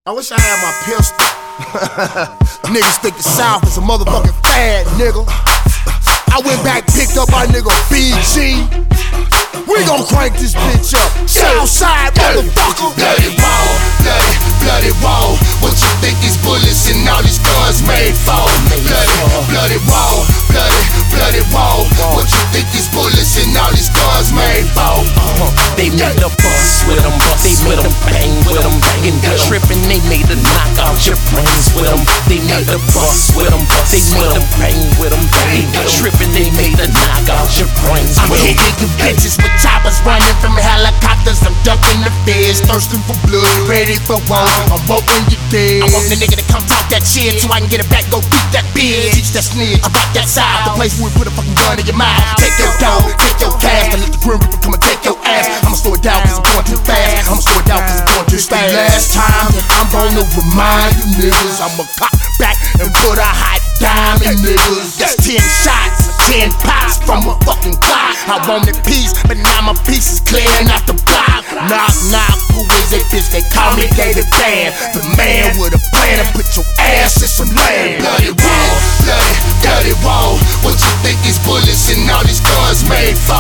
I wish I had my pistol. Niggas think the South is a motherfucking fad, nigga. I went back, picked up my nigga BG. We gon' crank this bitch up. Southside, motherfucker. Bloody wall, bloody wall. What you think these bullets and all these guns made for? Bloody wall, bloody wall. What you think these bullets and all these guns made for? They made a bust with them, they made them bang with them, banging the trippin'. They made a knock out your brains with them. They made a bust with them, they made them bang with them, banging the trippin'. They made a knock out your brains I'm with them. hitting you bitches with choppers running from helicopters. I'm ducking the feds, thirsting for blood, ready for war. I'm hoping you're dead. I want the nigga to come talk that shit so I can get it back, go beat that bitch. Teach that snitch, I rock that side, the place where we put a fucking gun in your mouth. Take your dough, take your cash, and let the Grim Reaper come and take your ass. I'ma slow it down cause I'm going too fast. I'ma slow it down cause I'm going too fast. Last time that I'm gonna remind you niggas, I'ma cock back and put a hot dime in niggas. That's 10 shots, 10 pops from a fucking clock. I wanted peace, but now my peace is clearing out the block. Knock, knock, who is that bitch? They call me David Van, the man with a plan to put your ass in some land. Bloody wall, bloody wall. What you think these bullets and all these guns made for?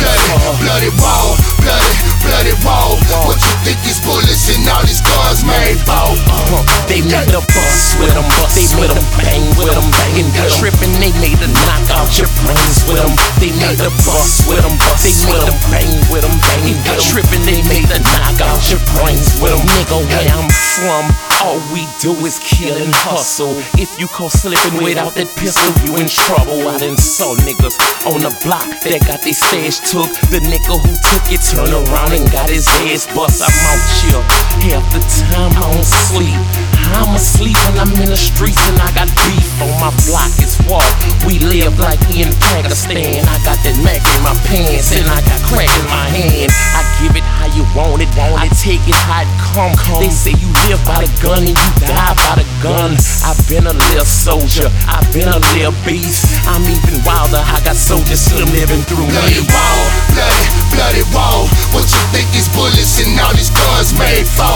Bloody wall, bloody wall. What you think these bullets and all these guns made for? They made a bust with them, they made them bang with them, banging the trippin'. They made a knock out your brains with them. They made a bust with them, they made them bang with them, banging the trippin'. They made a knock out your brains with them. Nigga, where I'm from, all we do is kill and hustle. If you caught slipping without that pistol, you in trouble. I done saw niggas on the block that got their stash took. The nigga who took it turned around and got his ass bust. I'm out chill, half the time I don't sleep. I'm asleep when I'm in the streets and I got beef on my block. It's war. We live like we in Pakistan. I got that Mac in my pants and I got crack in my hand. I give it how you want it. I take it how it come. They say you live by the gun and you die by the gun. I've been a little soldier. I've been a little beast. I'm even wilder. I got soldiers still living through Bloody me. wall, bloody wall. What you think these bullets and all these guns made for?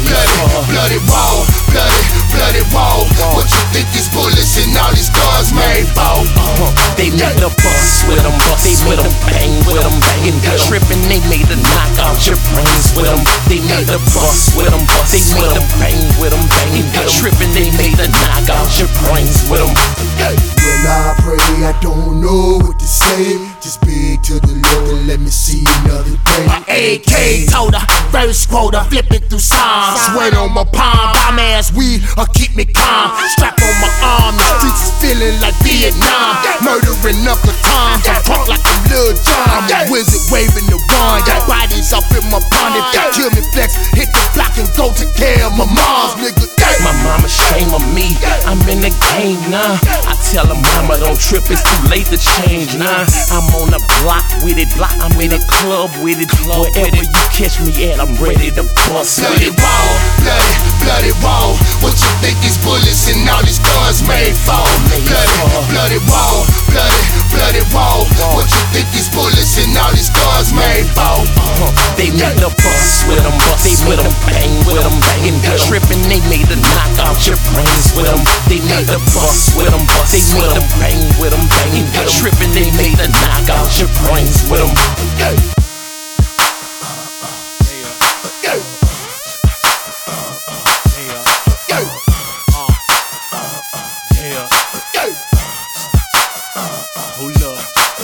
Bloody wall, bloody wall. What you think these bullets and all these guns made for? They made a bust with them, they made them bang with them, banging the trippin'. They made a knock out your brains with them. They made a bust with them, they made them bang with them, banging the trippin'. They made a knock out your brains with them. When I pray, I don't know what to say. Just beg to the Lord and let me see another day. My AK told her, first quota, flipping through Psalms. Sweat on my palm, bomb ass weed, keep me calm. Strap on my arm, the streets is feeling like Vietnam. Murdering up the times, I'm drunk like a Lil Jon. I'm a wizard waving the wand. Your body's up in my pond. If they kill me, flex, hit the block and go take care of my mom's nigga. My mama shame on me, I'm in the game now. I tell her mama don't trip, it's too late to change now. I'm on the block with it, I'm in the club with it. Wherever you catch me at, I'm ready to bust with Bloody it. wall, bloody wall. What you think these bullets and all these guns made for? Bloody wall, bloody wall. What you think these bullets and all these guns made for? They made a bust with them, they made them bang with them, banging the trippin'. They made a knock out your brains with them. They made a bust with them, they made them bang with them, banging the trippin'. They made a knock out your brains with them. Hold up.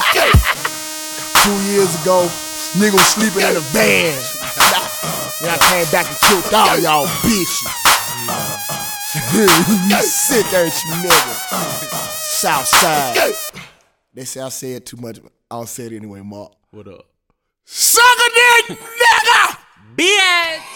2 years ago, nigga was sleeping in a van. Then I came back and killed all y'all bitches. You sit there, you nigga. Southside. They say I say it too much, but I'll say it anyway, Mark. What up? Suck a dick, nigga! Bitch!